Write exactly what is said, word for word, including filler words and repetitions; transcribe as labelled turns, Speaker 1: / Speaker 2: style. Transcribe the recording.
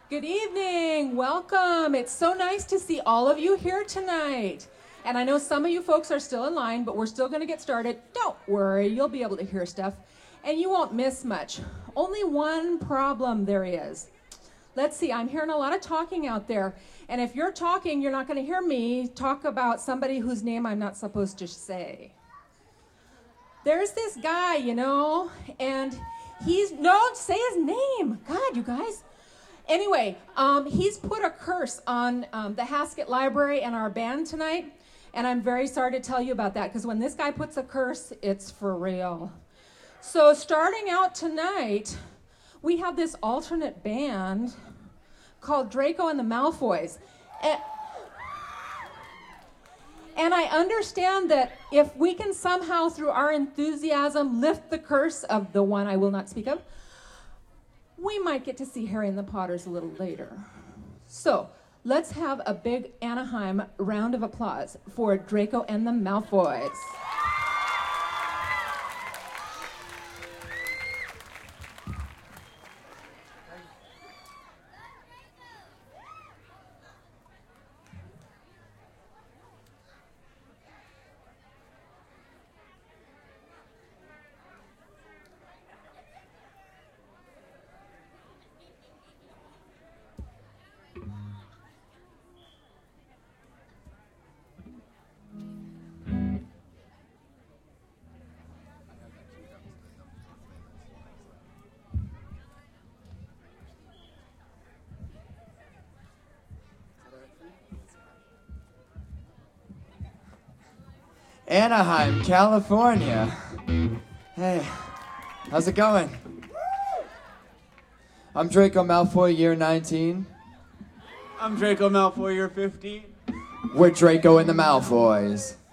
Speaker 1: Good evening. Welcome. It's so nice to see all of you here tonight. And I know some of you folks are still in line, but we're still going to get started. Don't worry, you'll be able to hear stuff, and you won't miss much. Only one problem there is. Let's see, I'm hearing a lot of talking out there. And if you're talking, you're not going to hear me talk about somebody whose name I'm not supposed to say. There's this guy, you know, and he's, no, say his name. God, you guys. Anyway, um, he's put a curse on um, the Haskett Library and our band tonight. And I'm very sorry to tell you about that, because when this guy puts a curse, it's for real. So starting out tonight, we have this alternate band called Draco and the Malfoys. And, and I understand that if we can somehow, through our enthusiasm, lift the curse of the one I will not speak of, we might get to see Harry and the Potters a little later. So let's have a big Anaheim round of applause for Draco and the Malfoys.
Speaker 2: Anaheim, California. Hey, how's it going? I'm Draco Malfoy, year nineteen.
Speaker 3: I'm Draco Malfoy, year fifteen.
Speaker 2: We're Draco and the Malfoys.